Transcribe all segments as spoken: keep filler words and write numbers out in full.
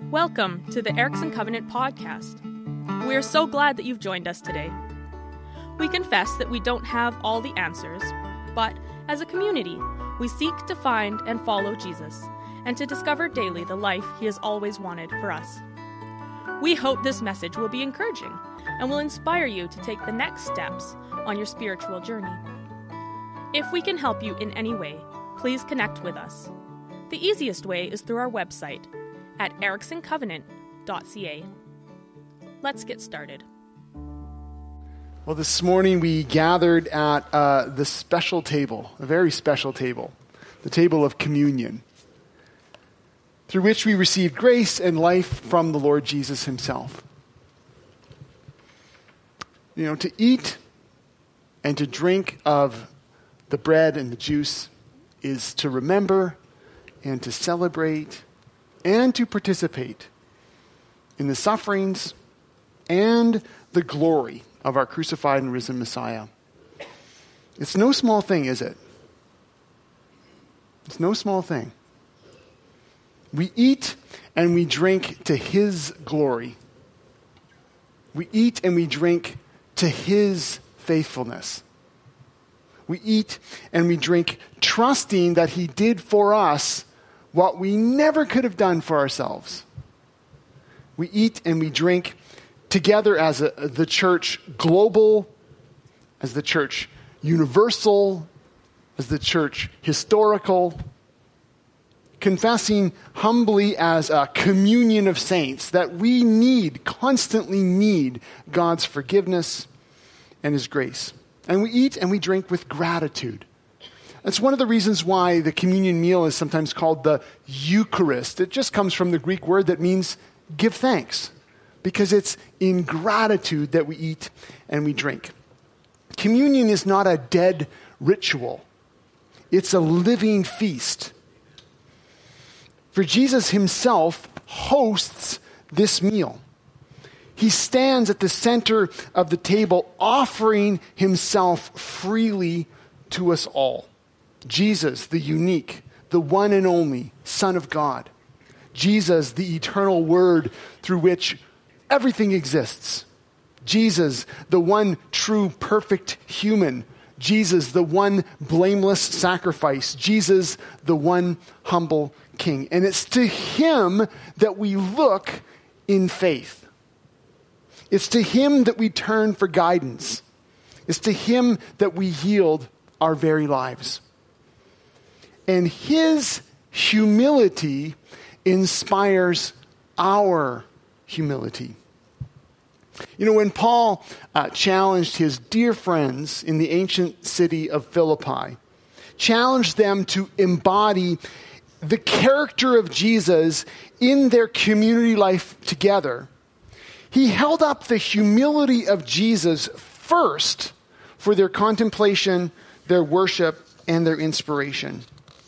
Welcome to the Erickson Covenant podcast. We are so glad that you've joined us today. We confess that we don't have all the answers, but as a community, we seek to find and follow Jesus and to discover daily the life he has always wanted for us. We hope this message will be encouraging and will inspire you to take the next steps on your spiritual journey. If we can help you in any way, please connect with us. The easiest way is through our website at erickson covenant dot c a. Let's get started. Well, this morning we gathered at uh, the special table, a very special table, the table of communion, through which we received grace and life from the Lord Jesus himself. You know, to eat and to drink of the bread and the juice is to remember and to celebrate and to participate in the sufferings and the glory of our crucified and risen Messiah. It's no small thing, is it? It's no small thing. We eat and we drink to his glory. We eat and we drink to his faithfulness. We eat and we drink trusting that he did for us what we never could have done for ourselves. We eat and we drink together as a, the church global, as the church universal, as the church historical, confessing humbly as a communion of saints that we need, constantly need God's forgiveness and his grace. And we eat and we drink with gratitude. That's one of the reasons why the communion meal is sometimes called the Eucharist. It just comes from the Greek word that means give thanks, because it's in gratitude that we eat and we drink. Communion is not a dead ritual. It's a living feast. For Jesus himself hosts this meal. He stands at the center of the table, offering himself freely to us all. Jesus, the unique, the one and only Son of God. Jesus, the eternal Word through which everything exists. Jesus, the one true perfect human. Jesus, the one blameless sacrifice. Jesus, the one humble King. And it's to him that we look in faith. It's to him that we turn for guidance. It's to him that we yield our very lives. And his humility inspires our humility. You know, when Paul uh, challenged his dear friends in the ancient city of Philippi, challenged them to embody the character of Jesus in their community life together, he held up the humility of Jesus first for their contemplation, their worship, and their inspiration.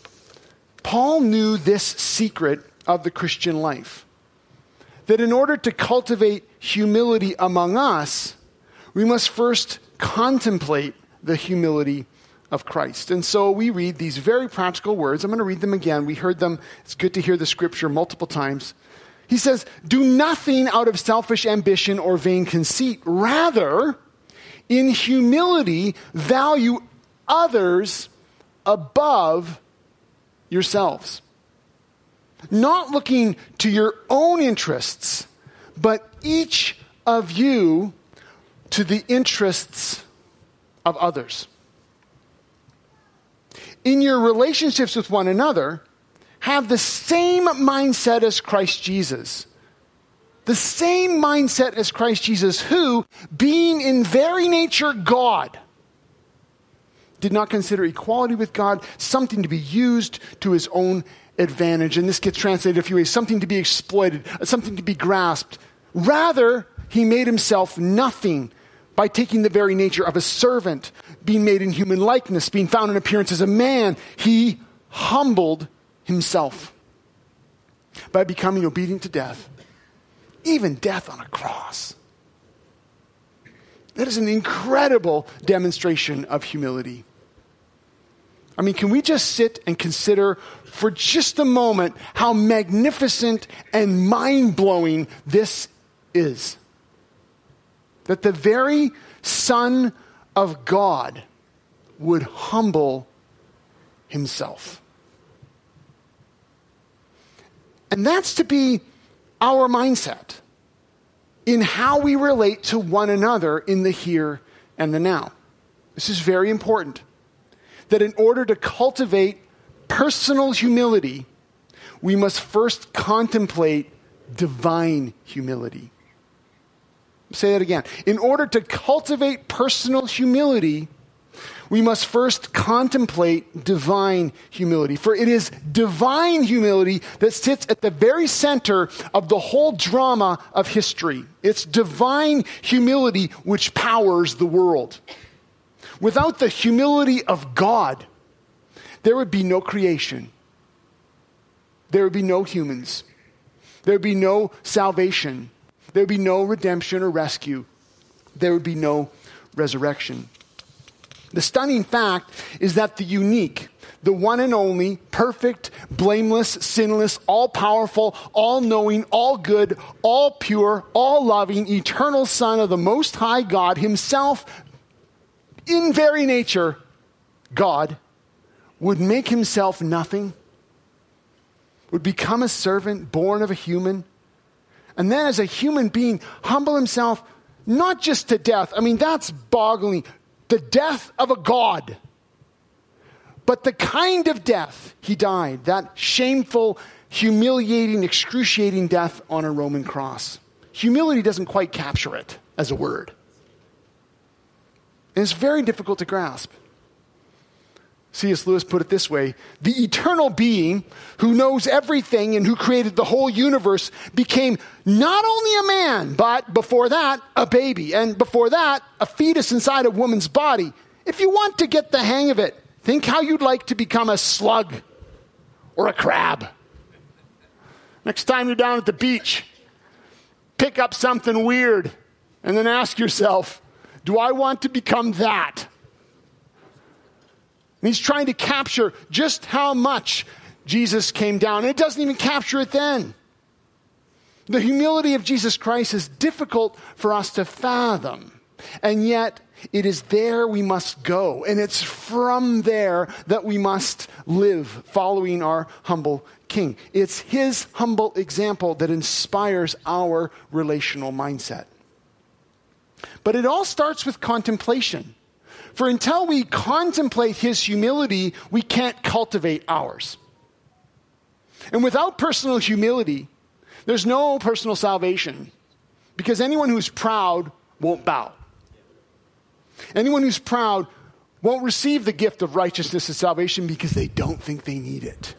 Paul knew this secret of the Christian life, that in order to cultivate humility among us, we must first contemplate the humility of Christ. And so we read these very practical words. I'm going to read them again. We heard them. It's good to hear the scripture multiple times. He says, "Do nothing out of selfish ambition or vain conceit. Rather, in humility, value others above yourselves, not looking to your own interests, but each of you to the interests of others. In your relationships with one another, have the same mindset as Christ Jesus. The same mindset as Christ Jesus, who, being in very nature God, did not consider equality with God something to be used to his own advantage." And this gets translated a few ways: something to be exploited, something to be grasped. Rather, he made himself nothing by taking the very nature of a servant, being made in human likeness, being found in appearance as a man. He humbled himself by becoming obedient to death, even death on a cross. That is an incredible demonstration of humility. I mean, can we just sit and consider for just a moment how magnificent and mind-blowing this is? That the very Son of God would humble himself. And that's to be our mindset in how we relate to one another in the here and the now. This is very important. That in order to cultivate personal humility, we must first contemplate divine humility. Say that again. In order to cultivate personal humility, we must first contemplate divine humility. For it is divine humility that sits at the very center of the whole drama of history. It's divine humility which powers the world. Without the humility of God, there would be no creation. There would be no humans. There would be no salvation. There would be no redemption or rescue. There would be no resurrection. The stunning fact is that the unique, the one and only, perfect, blameless, sinless, all-powerful, all-knowing, all-good, all-pure, all-loving, eternal Son of the Most High God himself, in very nature, God, would make himself nothing, would become a servant born of a human, and then as a human being, humble himself not just to death. I mean, that's boggling. The death of a God. But the kind of death he died, that shameful, humiliating, excruciating death on a Roman cross. Humility doesn't quite capture it as a word. And it's very difficult to grasp. C S Lewis put it this way: the eternal being who knows everything and who created the whole universe became not only a man, but before that, a baby. And before that, a fetus inside a woman's body. If you want to get the hang of it, think how you'd like to become a slug or a crab. Next time you're down at the beach, pick up something weird and then ask yourself, do I want to become that? And he's trying to capture just how much Jesus came down. And it doesn't even capture it then. The humility of Jesus Christ is difficult for us to fathom. And yet, it is there we must go. And it's from there that we must live, following our humble King. It's his humble example that inspires our relational mindset. But it all starts with contemplation. For until we contemplate his humility, we can't cultivate ours. And without personal humility, there's no personal salvation. Because anyone who's proud won't bow. Anyone who's proud won't receive the gift of righteousness and salvation because they don't think they need it.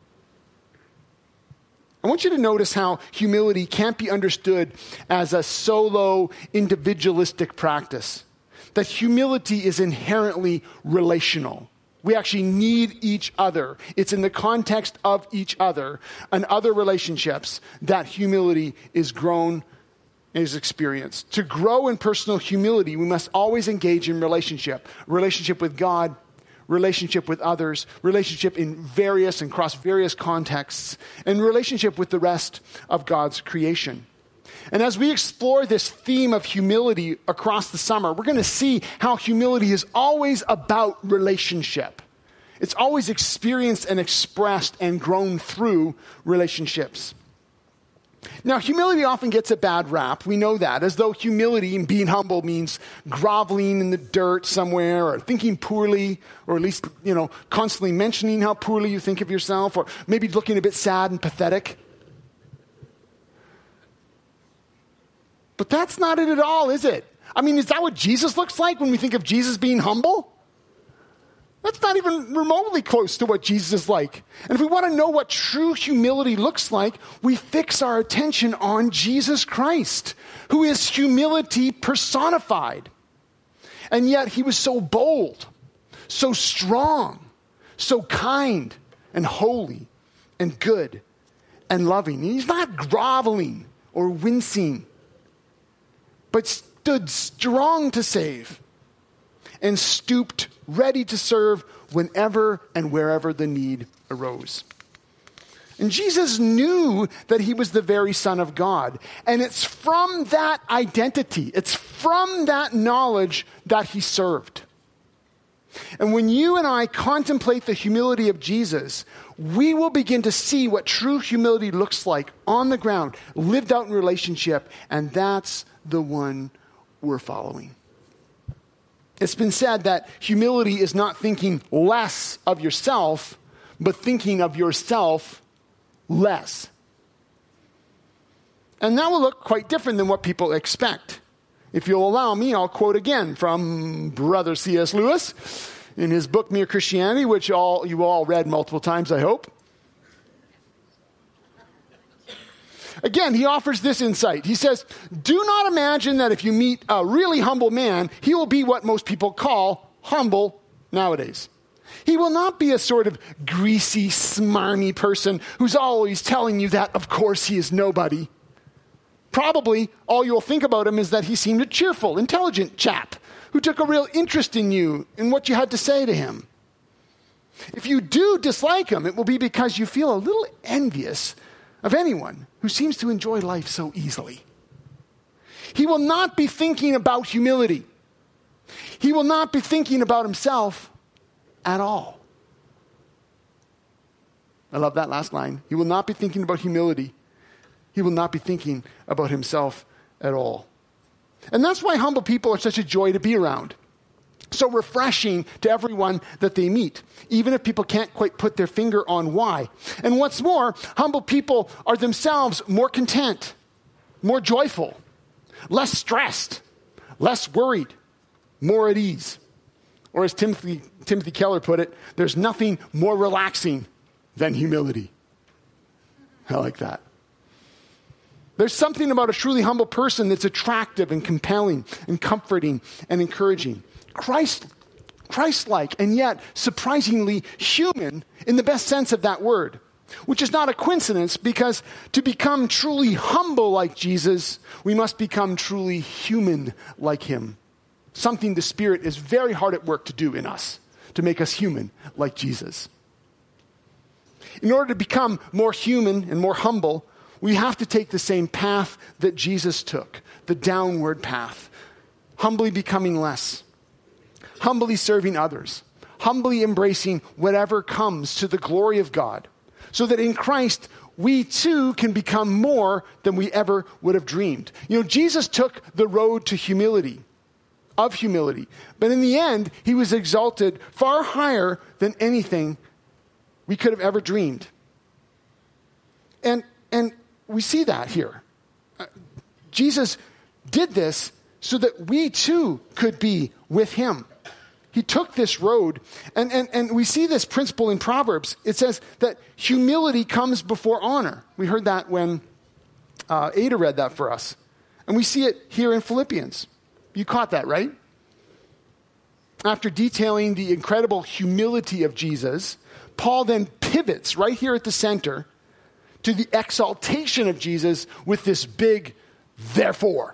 I want you to notice how humility can't be understood as a solo, individualistic practice. That humility is inherently relational. We actually need each other. It's in the context of each other and other relationships that humility is grown and is experienced. To grow in personal humility, we must always engage in relationship. Relationship with God, relationship with others, relationship in various and cross various contexts, and relationship with the rest of God's creation. And as we explore this theme of humility across the summer, we're going to see how humility is always about relationship. It's always experienced and expressed and grown through relationships. Now, humility often gets a bad rap. We know that, as though humility and being humble means groveling in the dirt somewhere, or thinking poorly, or at least, you know, constantly mentioning how poorly you think of yourself, or maybe looking a bit sad and pathetic. But that's not it at all, is it? I mean, is that what Jesus looks like when we think of Jesus being humble? That's not even remotely close to what Jesus is like. And if we want to know what true humility looks like, we fix our attention on Jesus Christ, who is humility personified. And yet he was so bold, so strong, so kind and holy and good and loving. And he's not groveling or wincing, but stood strong to save and stooped, ready to serve whenever and wherever the need arose. And Jesus knew that he was the very Son of God. And it's from that identity, it's from that knowledge that he served. And when you and I contemplate the humility of Jesus, we will begin to see what true humility looks like on the ground, lived out in relationship, and that's the one we're following. It's been said that humility is not thinking less of yourself, but thinking of yourself less. And that will look quite different than what people expect. If you'll allow me, I'll quote again from Brother C S Lewis in his book, Mere Christianity, which all you all read multiple times, I hope. Again, he offers this insight. He says, do not imagine that if you meet a really humble man, he will be what most people call humble nowadays. He will not be a sort of greasy, smarmy person who's always telling you that, of course, he is nobody. Probably all you'll think about him is that he seemed a cheerful, intelligent chap who took a real interest in you and what you had to say to him. If you do dislike him, it will be because you feel a little envious of anyone who seems to enjoy life so easily. He will not be thinking about humility. He will not be thinking about himself at all. I love that last line. He will not be thinking about humility. He will not be thinking about himself at all. And that's why humble people are such a joy to be around. So refreshing to everyone that they meet, even if people can't quite put their finger on why. And what's more, humble people are themselves more content, more joyful, less stressed, less worried, more at ease. Or as Timothy, Timothy Keller put it, there's nothing more relaxing than humility. I like that. There's something about a truly humble person that's attractive and compelling and comforting and encouraging. Christ, Christ-like and yet surprisingly human in the best sense of that word, which is not a coincidence because to become truly humble like Jesus, we must become truly human like him. Something the Spirit is very hard at work to do in us, to make us human like Jesus. In order to become more human and more humble, we have to take the same path that Jesus took, the downward path, humbly becoming less, humbly serving others, humbly embracing whatever comes to the glory of God, so that in Christ we too can become more than we ever would have dreamed. You know, Jesus took the road to humility, of humility, but in the end, he was exalted far higher than anything we could have ever dreamed. And and we see that here. Uh, Jesus did this so that we too could be with him. He took this road, and, and, and we see this principle in Proverbs. It says that humility comes before honor. We heard that when uh, Ada read that for us. And we see it here in Philippians. You caught that, right? After detailing the incredible humility of Jesus, Paul then pivots right here at the center to the exaltation of Jesus with this big therefore.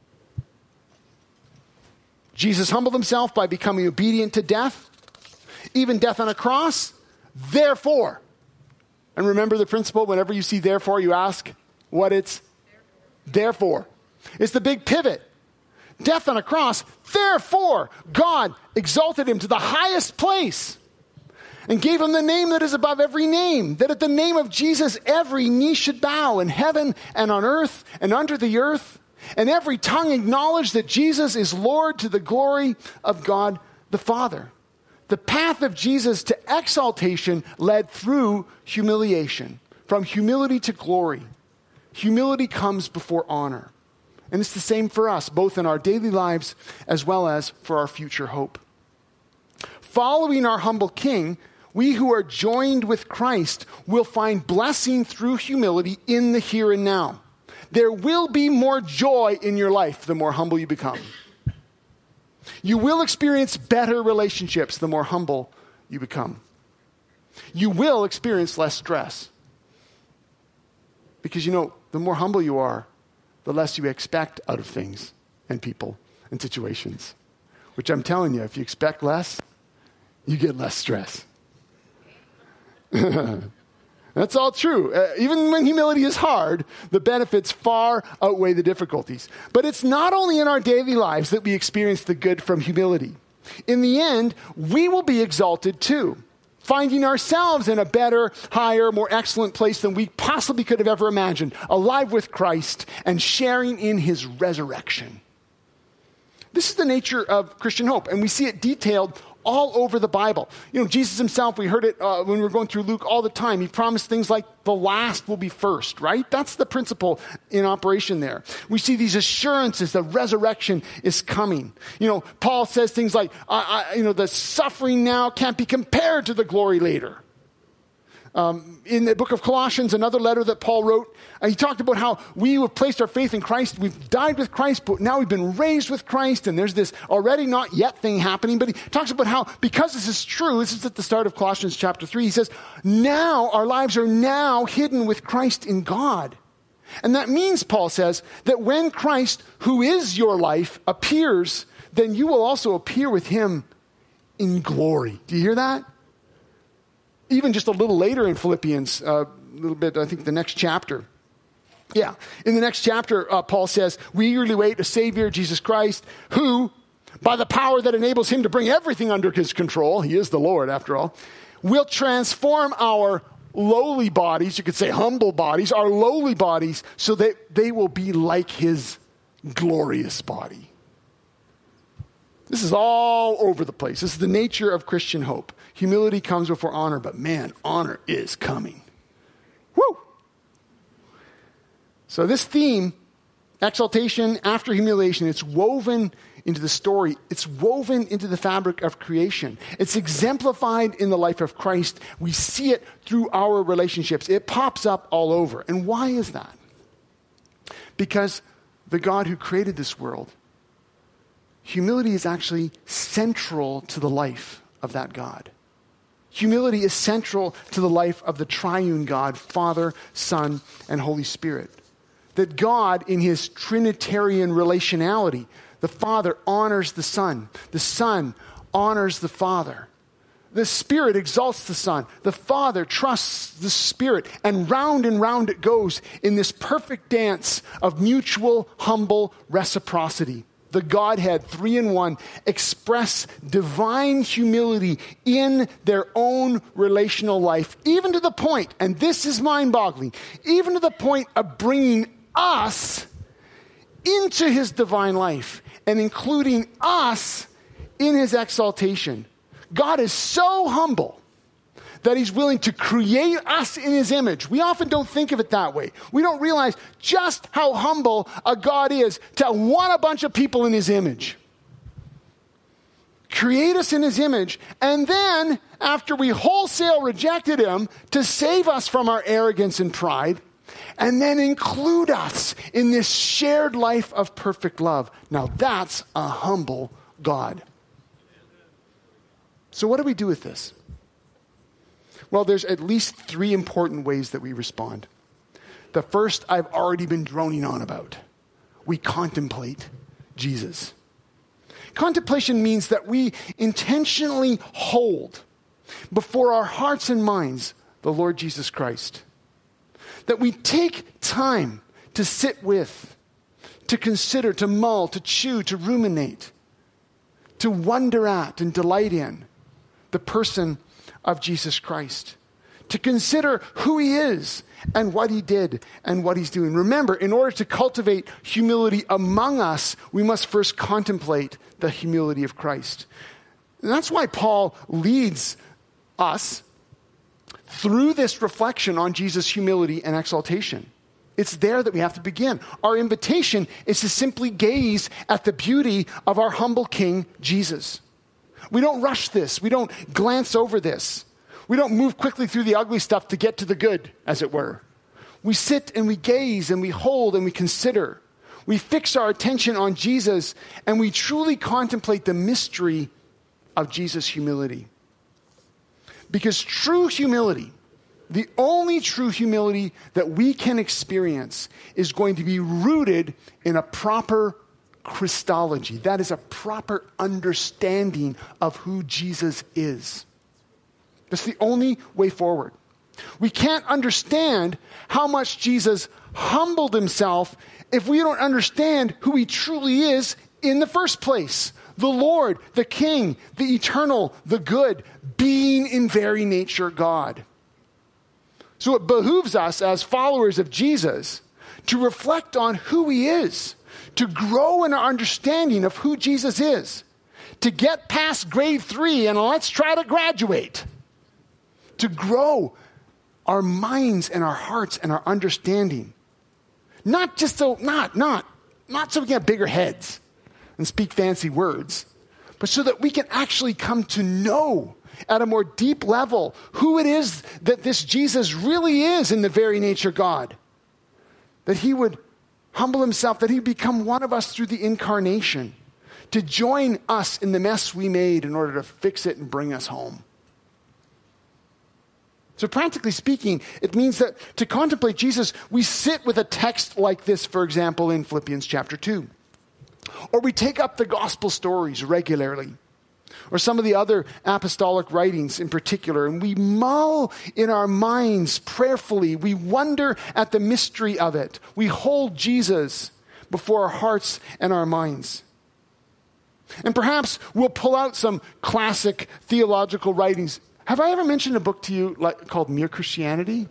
Jesus humbled himself by becoming obedient to death, even death on a cross. Therefore. And remember the principle, whenever you see therefore, you ask what it's therefore. It's the big pivot. Death on a cross. Therefore, God exalted him to the highest place and gave him the name that is above every name, that at the name of Jesus every knee should bow in heaven and on earth and under the earth, and every tongue acknowledge that Jesus is Lord to the glory of God the Father. The path of Jesus to exaltation led through humiliation, from humility to glory. Humility comes before honor. And it's the same for us, both in our daily lives as well as for our future hope. Following our humble King, we who are joined with Christ will find blessing through humility in the here and now. There will be more joy in your life the more humble you become. You will experience better relationships the more humble you become. You will experience less stress. Because, you know, the more humble you are, the less you expect out of things and people and situations. Which I'm telling you, if you expect less, you get less stress. That's all true. Uh, even when humility is hard, the benefits far outweigh the difficulties. But it's not only in our daily lives that we experience the good from humility. In the end, we will be exalted too, finding ourselves in a better, higher, more excellent place than we possibly could have ever imagined, alive with Christ and sharing in his resurrection. This is the nature of Christian hope, and we see it detailed all over the Bible. You know, Jesus himself, we heard it uh, when we were going through Luke all the time. He promised things like the last will be first, right? That's the principle in operation there. We see these assurances that resurrection is coming. You know, Paul says things like, I, I, you know, the suffering now can't be compared to the glory later. Um, in the book of Colossians, another letter that Paul wrote, uh, he talked about how we have placed our faith in Christ. We've died with Christ, but now we've been raised with Christ. And there's this already not yet thing happening. But he talks about how, because this is true, this is at the start of Colossians chapter three, he says, now our lives are now hidden with Christ in God. And that means, Paul says, that when Christ, who is your life, appears, then you will also appear with him in glory. Do you hear that? Even just a little later in Philippians, uh, a little bit, I think the next chapter. Yeah, in the next chapter, uh, Paul says, we eagerly wait a Savior, Jesus Christ, who, by the power that enables him to bring everything under his control, he is the Lord after all, will transform our lowly bodies, you could say humble bodies, our lowly bodies, so that they will be like his glorious body. This is all over the place. This is the nature of Christian hope. Humility comes before honor, but man, honor is coming. Woo! So this theme, exaltation after humiliation, it's woven into the story. It's woven into the fabric of creation. It's exemplified in the life of Christ. We see it through our relationships. It pops up all over. And why is that? Because the God who created this world, humility is actually central to the life of that God. Humility is central to the life of the triune God, Father, Son, and Holy Spirit. That God, in his Trinitarian relationality, the Father honors the Son. The Son honors the Father. The Spirit exalts the Son. The Father trusts the Spirit. And round and round it goes in this perfect dance of mutual, humble reciprocity. The Godhead, three in one, express divine humility in their own relational life, even to the point, and this is mind-boggling, even to the point of bringing us into his divine life and including us in his exaltation. God is so humble that he's willing to create us in his image. We often don't think of it that way. We don't realize just how humble a God is to want a bunch of people in his image. Create us in his image, and then, after we wholesale rejected him, to save us from our arrogance and pride, and then include us in this shared life of perfect love. Now that's a humble God. So what do we do with this? Well, there's at least three important ways that we respond. The first I've already been droning on about. We contemplate Jesus. Contemplation means that we intentionally hold before our hearts and minds the Lord Jesus Christ. That we take time to sit with, to consider, to mull, to chew, to ruminate, to wonder at and delight in the person of Jesus Christ, to consider who he is and what he did and what he's doing. Remember, in order to cultivate humility among us, we must first contemplate the humility of Christ. And that's why Paul leads us through this reflection on Jesus' humility and exaltation. It's there that we have to begin. Our invitation is to simply gaze at the beauty of our humble King, Jesus. We don't rush this. We don't glance over this. We don't move quickly through the ugly stuff to get to the good, as it were. We sit and we gaze and we hold and we consider. We fix our attention on Jesus and we truly contemplate the mystery of Jesus' humility. Because true humility, the only true humility that we can experience, is going to be rooted in a proper Christology. That is a proper understanding of who Jesus is. That's the only way forward. We can't understand how much Jesus humbled himself if we don't understand who he truly is in the first place. The Lord, the King, the eternal, the good, being in very nature God. So it behooves us as followers of Jesus to reflect on who he is, to grow in our understanding of who Jesus is, to get past grade three and let's try to graduate, to grow our minds and our hearts and our understanding. Not just so, not, not, not so we can have bigger heads and speak fancy words, but so that we can actually come to know at a more deep level who it is that this Jesus really is in the very nature God. That he would humble himself, that he'd become one of us through the incarnation, to join us in the mess we made in order to fix it and bring us home. So practically speaking, it means that to contemplate Jesus, we sit with a text like this, for example, in Philippians chapter two. Or we take up the gospel stories regularly. Or some of the other apostolic writings in particular, and we mull in our minds prayerfully. We wonder at the mystery of it. We hold Jesus before our hearts and our minds. And perhaps we'll pull out some classic theological writings. Have I ever mentioned a book to you like, called Mere Christianity?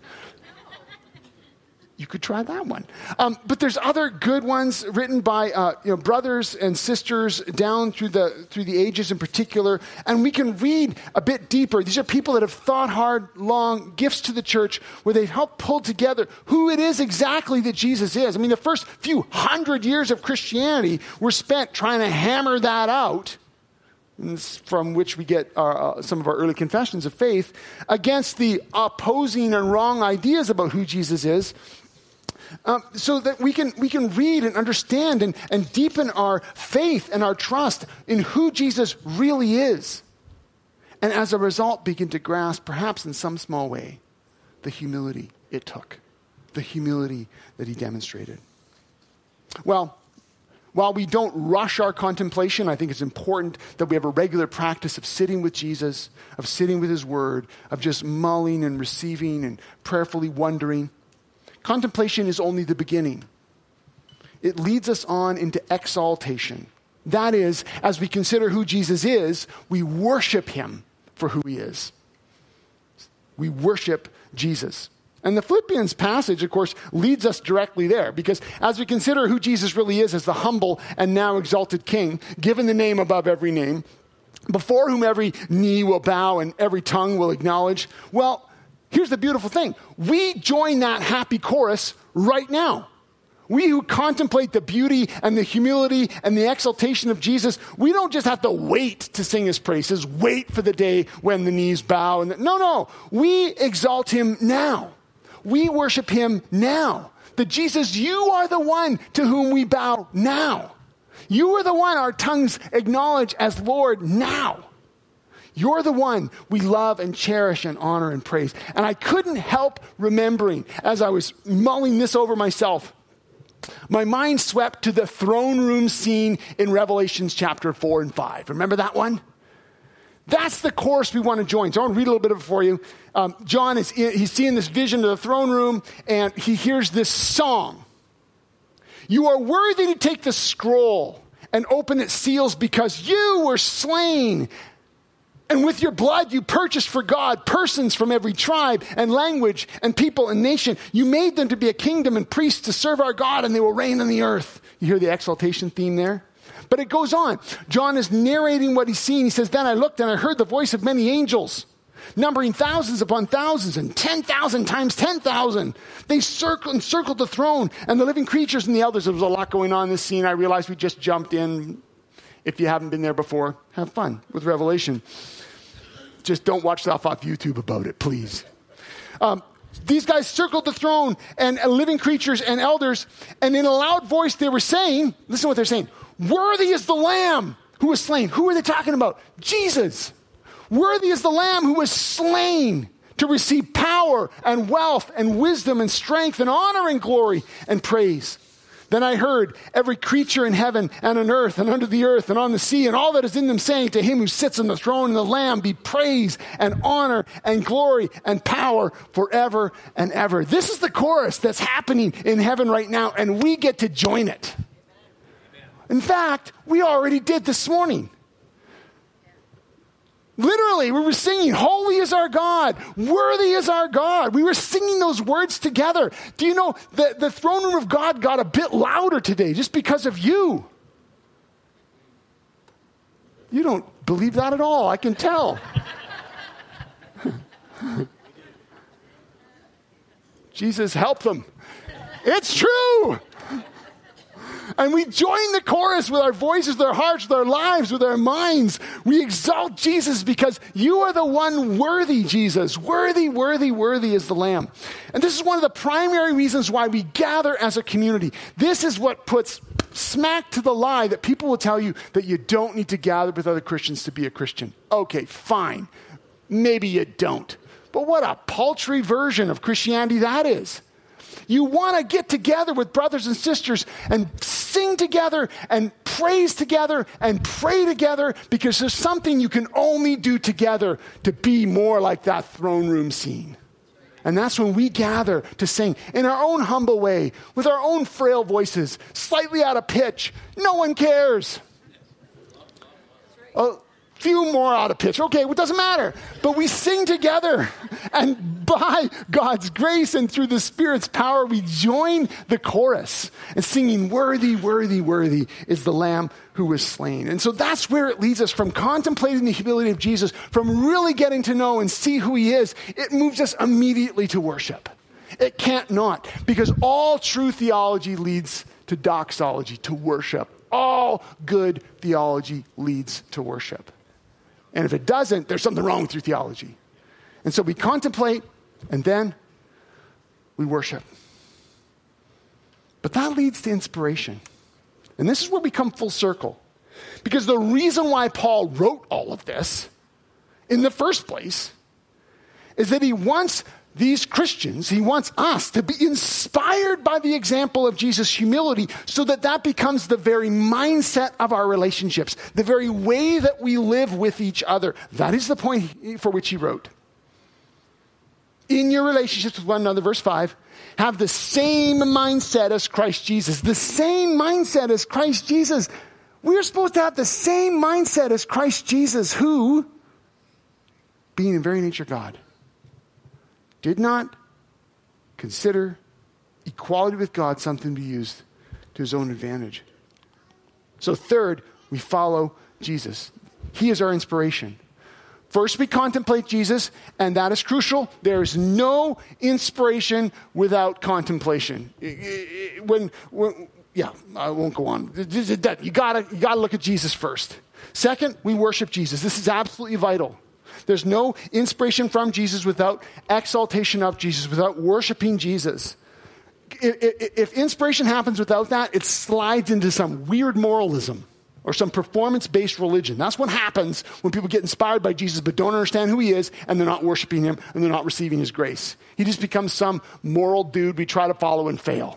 You could try that one. Um, but there's other good ones written by uh, you know, brothers and sisters down through the through the ages in particular, and we can read a bit deeper. These are people that have thought hard, long, gifts to the church, where they've helped pull together who it is exactly that Jesus is. I mean, the first few hundred years of Christianity were spent trying to hammer that out, from which we get our, uh, some of our early confessions of faith, against the opposing and wrong ideas about who Jesus is. Um, so that we can we can read and understand and, and deepen our faith and our trust in who Jesus really is. And as a result, begin to grasp, perhaps in some small way, the humility it took, the humility that he demonstrated. Well, while we don't rush our contemplation, I think it's important that we have a regular practice of sitting with Jesus, of sitting with his word, of just mulling and receiving and prayerfully wondering. Contemplation is only the beginning. It leads us on into exaltation. That is, as we consider who Jesus is, we worship him for who he is. We worship Jesus. And the Philippians passage, of course, leads us directly there, because as we consider who Jesus really is as the humble and now exalted King, given the name above every name, before whom every knee will bow and every tongue will acknowledge, well, here's the beautiful thing. We join that happy chorus right now. We who contemplate the beauty and the humility and the exaltation of Jesus, we don't just have to wait to sing his praises, wait for the day when the knees bow. And the, no, no. We exalt him now. We worship him now. That Jesus, you are the one to whom we bow now. You are the one our tongues acknowledge as Lord now. You're the one we love and cherish and honor and praise. And I couldn't help remembering, as I was mulling this over myself, my mind swept to the throne room scene in Revelations chapter four and five. Remember that one? That's the course we want to join. So I want to read a little bit of it for you. Um, John, is in, he's seeing this vision of the throne room, and he hears this song. You are worthy to take the scroll and open its seals because you were slain. And with your blood, you purchased for God persons from every tribe and language and people and nation. You made them to be a kingdom and priests to serve our God, and they will reign on the earth. You hear the exaltation theme there? But it goes on. John is narrating what he's seen. He says, then I looked and I heard the voice of many angels, numbering thousands upon thousands and ten thousand times ten thousand. They circled, encircled the throne and the living creatures and the elders. There was a lot going on in this scene. I realized we just jumped in. If you haven't been there before, have fun with Revelation. Just don't watch stuff off YouTube about it, please. Um, these guys circled the throne and uh, living creatures and elders, and in a loud voice they were saying, listen to what they're saying, worthy is the Lamb who was slain. Who are they talking about? Jesus. Worthy is the Lamb who was slain to receive power and wealth and wisdom and strength and honor and glory and praise. Then I heard every creature in heaven and on earth and under the earth and on the sea and all that is in them saying to him who sits on the throne and the Lamb be praise and honor and glory and power forever and ever. This is the chorus that's happening in heaven right now, and we get to join it. In fact, we already did this morning. Literally, we were singing, holy is our God, worthy is our God. We were singing those words together. Do you know that the throne room of God got a bit louder today just because of you? You don't believe that at all, I can tell. Jesus, help them. It's true. And we join the chorus with our voices, with our hearts, with our lives, with our minds. We exalt Jesus because you are the one worthy, Jesus. Worthy, worthy, worthy is the Lamb. And this is one of the primary reasons why we gather as a community. This is what puts smack to the lie that people will tell you that you don't need to gather with other Christians to be a Christian. Okay, fine. Maybe you don't. But what a paltry version of Christianity that is. You want to get together with brothers and sisters and sing together and praise together and pray together because there's something you can only do together to be more like that throne room scene. And that's when we gather to sing in our own humble way, with our own frail voices, slightly out of pitch. No one cares. A few more out of pitch. Okay, well, it doesn't matter. But we sing together, and by God's grace and through the Spirit's power, we join the chorus and singing, worthy, worthy, worthy is the Lamb who was slain. And so that's where it leads us, from contemplating the humility of Jesus, from really getting to know and see who he is. It moves us immediately to worship. It can't not, because all true theology leads to doxology, to worship. All good theology leads to worship. And if it doesn't, there's something wrong with your theology. And so we contemplate, and then we worship. But that leads to inspiration. And this is where we come full circle. Because the reason why Paul wrote all of this in the first place is that he wants these Christians, he wants us to be inspired by the example of Jesus' humility so that that becomes the very mindset of our relationships, the very way that we live with each other. That is the point for which he wrote. In your relationships with one another, verse five, have the same mindset as Christ Jesus. The same mindset as Christ Jesus. We're supposed to have the same mindset as Christ Jesus, who, being in very nature God, did not consider equality with God something to be used to his own advantage. So third, we follow Jesus. He is our inspiration. First, we contemplate Jesus, and that is crucial. There is no inspiration without contemplation. When, when, yeah, I won't go on. You gotta, you gotta look at Jesus first. Second, we worship Jesus. This is absolutely vital. There's no inspiration from Jesus without exaltation of Jesus, without worshiping Jesus. If, if inspiration happens without that, it slides into some weird moralism or some performance-based religion. That's what happens when people get inspired by Jesus but don't understand who he is, and they're not worshiping him, and they're not receiving his grace. He just becomes some moral dude we try to follow and fail.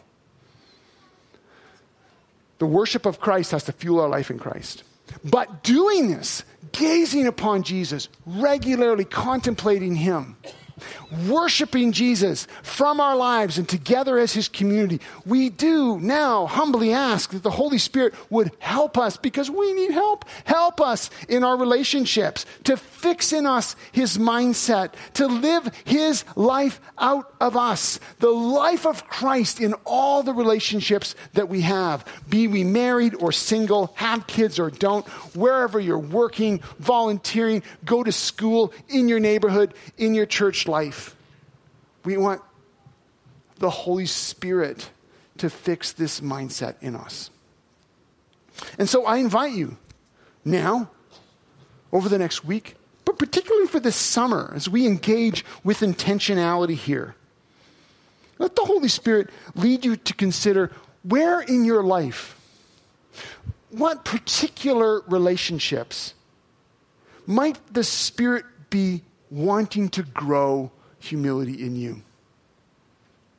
The worship of Christ has to fuel our life in Christ. But doing this, gazing upon Jesus, regularly contemplating him, worshiping Jesus from our lives and together as his community, we do now humbly ask that the Holy Spirit would help us, because we need help. Help us in our relationships, to fix in us his mindset, to live his life out of us, the life of Christ in all the relationships that we have. Be we married or single, have kids or don't, wherever you're working, volunteering, go to school, in your neighborhood, in your church life. We want the Holy Spirit to fix this mindset in us. And so I invite you now, over the next week, but particularly for this summer, as we engage with intentionality here, let the Holy Spirit lead you to consider where in your life, what particular relationships might the Spirit be wanting to grow humility in you.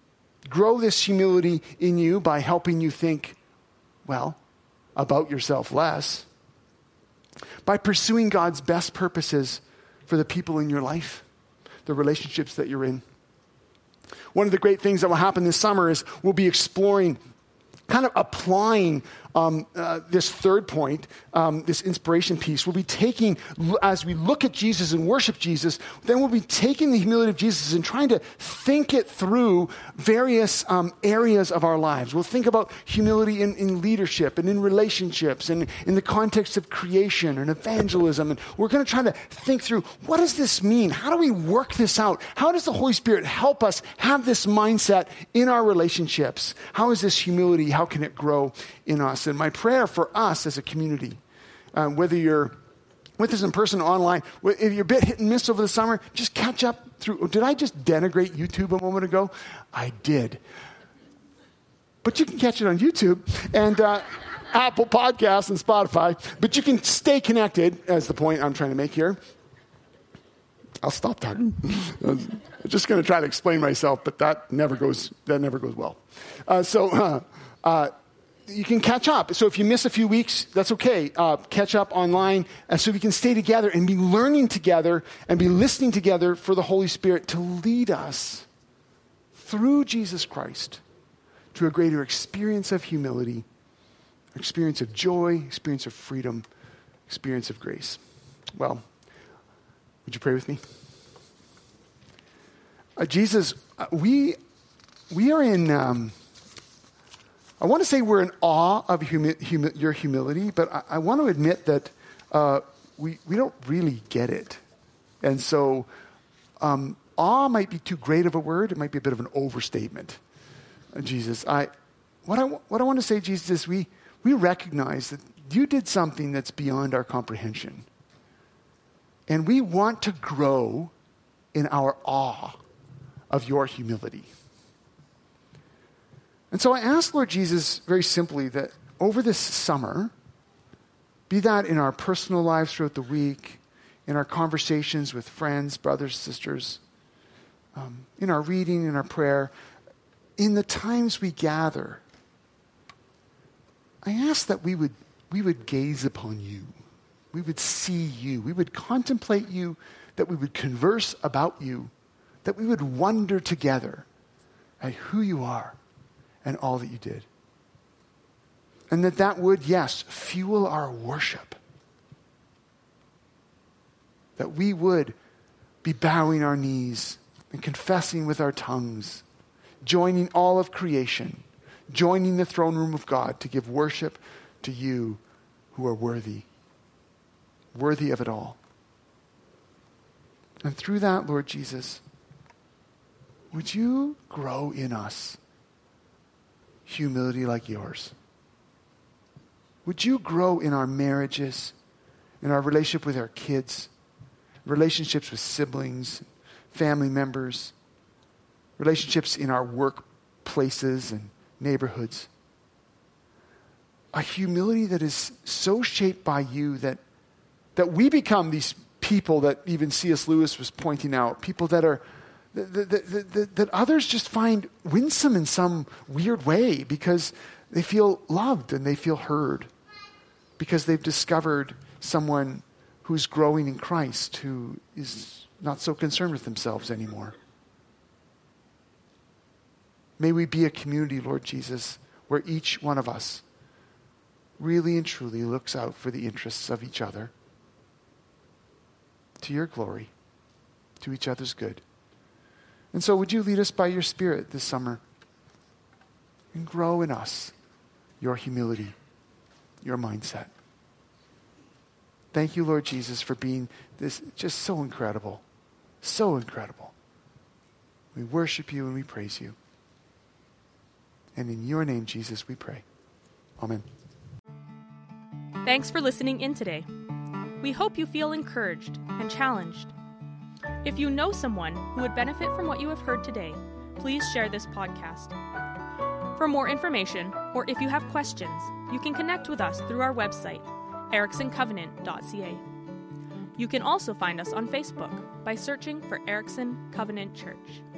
grow this humility in you by helping you think, well, about yourself less, by pursuing God's best purposes for the people in your life, the relationships that you're in. One of the great things that will happen this summer is we'll be exploring, kind of applying um, uh, this third point, um, this inspiration piece. We'll be taking, as we look at Jesus and worship Jesus, then we'll be taking the humility of Jesus and trying to think it through various um, areas of our lives. We'll think about humility in, in leadership and in relationships and in the context of creation and evangelism. And we're going to try to think through, what does this mean? How do we work this out? How does the Holy Spirit help us have this mindset in our relationships? How is this humility? How can it grow in us? And my prayer for us as a community, uh, whether you're with us in person or online, if you're a bit hit and miss over the summer, just catch up through. Did I just denigrate YouTube a moment ago? I did. But you can catch it on YouTube and uh, Apple Podcasts and Spotify. But you can stay connected, as the point I'm trying to make here. I'll stop talking. I'm just going to try to explain myself, but that never goes. That never goes well. Uh, so. Uh, uh, You can catch up. So if you miss a few weeks, that's okay. Uh, catch up online uh, so we can stay together and be learning together and be listening together for the Holy Spirit to lead us through Jesus Christ to a greater experience of humility, experience of joy, experience of freedom, experience of grace. Well, would you pray with me? Uh, Jesus, uh, we we are in... Um, I want to say we're in awe of humi- humi- your humility, but I, I want to admit that uh, we we don't really get it. And so um, awe might be too great of a word. It might be a bit of an overstatement. Uh, Jesus, I what I what I want to say, Jesus, is we we recognize that you did something that's beyond our comprehension. And we want to grow in our awe of your humility. And so I ask, Lord Jesus, very simply that over this summer, be that in our personal lives throughout the week, in our conversations with friends, brothers, sisters, um, in our reading, in our prayer, in the times we gather, I ask that we would we would gaze upon you. We would see you. We would contemplate you, that we would converse about you, that we would wonder together at who you are and all that you did. And that that would, yes, fuel our worship. That we would be bowing our knees and confessing with our tongues, joining all of creation, joining the throne room of God to give worship to you who are worthy, worthy of it all. And through that, Lord Jesus, would you grow in us humility like yours? Would you grow in our marriages, in our relationship with our kids, relationships with siblings, family members, relationships in our workplaces and neighborhoods? A humility that is so shaped by you that, that we become these people that even C S Lewis was pointing out, people that are That, that, that, that others just find winsome in some weird way because they feel loved and they feel heard, because they've discovered someone who's growing in Christ, who is not so concerned with themselves anymore. May we be a community, Lord Jesus, where each one of us really and truly looks out for the interests of each other, to your glory, to each other's good. And so would you lead us by your Spirit this summer and grow in us your humility, your mindset. Thank you, Lord Jesus, for being this just so incredible, so incredible. We worship you and we praise you. And in your name, Jesus, we pray. Amen. Thanks for listening in today. We hope you feel encouraged and challenged. If you know someone who would benefit from what you have heard today, please share this podcast. For more information, or if you have questions, you can connect with us through our website, erickson covenant dot c a. You can also find us on Facebook by searching for Erickson Covenant Church.